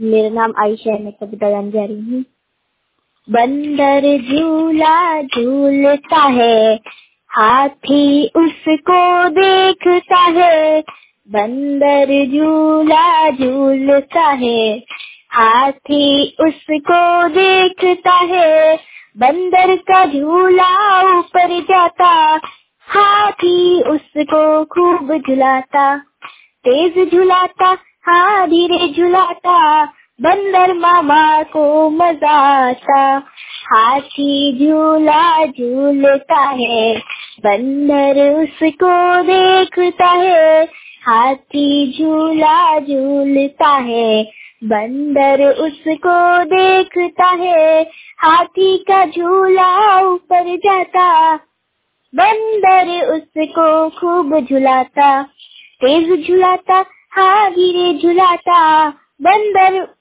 मेरा नाम आयशा है, मैं कविता गाने जा रही हूँ। बंदर झूला झूलता है, हाथी उसको देखता है। बंदर झूला झूलता है, हाथी उसको देखता है। बंदर का झूला ऊपर जाता, हाथी उसको खूब झुलाता। तेज झुलाता, हाँ धीरे झुलाता, बंदर मामा को मजा आता। हाथी झूला झूलता है, बंदर उसको देखता है। हाथी झूला झूलता है, बंदर उसको देखता है। हाथी का झूला ऊपर जाता, बंदर उसको खूब झुलाता। तेज झुलाता, हाँ धीरे झुलाता, बंदर